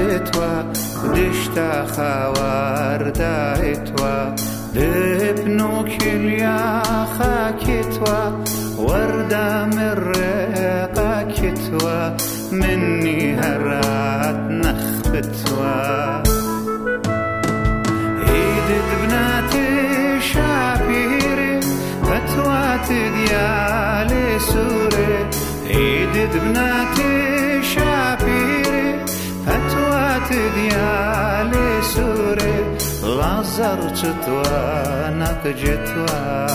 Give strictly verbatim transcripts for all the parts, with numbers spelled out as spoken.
بتوا ودشتا خوار دايتوا بابنو كليا خاكتوا وردة مرقة كتوا مني هرات نخبتوا عيدت بناتي شابيري فتوات ديالي سوري عيدت بناتي شابيري فتوات ديالي سوري لازر تتوا نقجتوا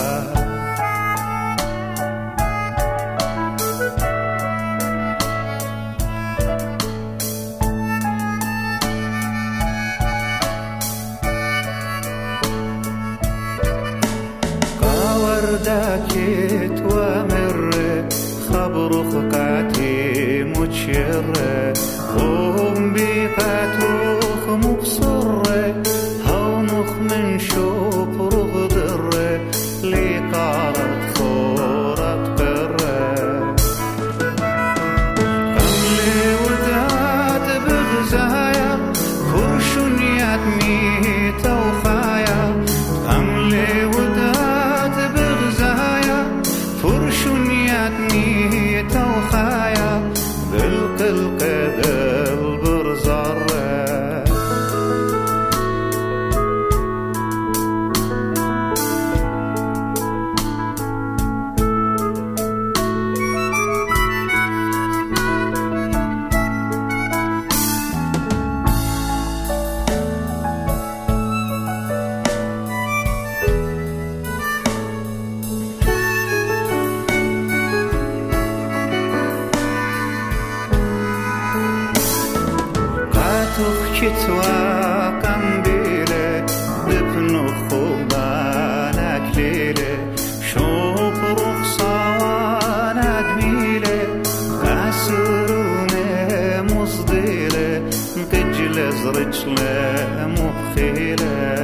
داكيت ومر خبر خقاتي متشر هم بيقاتوخ مبصر هونخ من شوب رغدر لقارت خورت قر قملي ودات بغزايا فرشنيات ميتا وخايا قملي ودات فرشنياتني توخايا بالقلق البرزر كتوا قنبيلة ببنو خوبانا كليلة شوب رخصانا دميلة أسروني مصديلة نقجل زرجلة مبخيلة